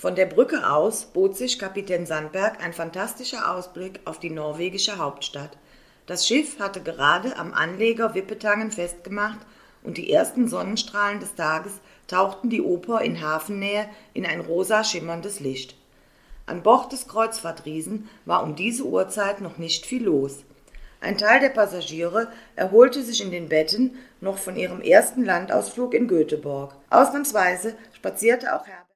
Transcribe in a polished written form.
Von der Brücke aus bot sich Kapitän Sandberg ein fantastischer Ausblick auf die norwegische Hauptstadt. Das Schiff hatte gerade am Anleger Wippetangen festgemacht und die ersten Sonnenstrahlen des Tages tauchten die Oper in Hafennähe in ein rosa schimmerndes Licht. An Bord des Kreuzfahrtriesen war um diese Uhrzeit noch nicht viel los. Ein Teil der Passagiere erholte sich in den Betten noch von ihrem ersten Landausflug in Göteborg. Ausnahmsweise spazierte auch Herbert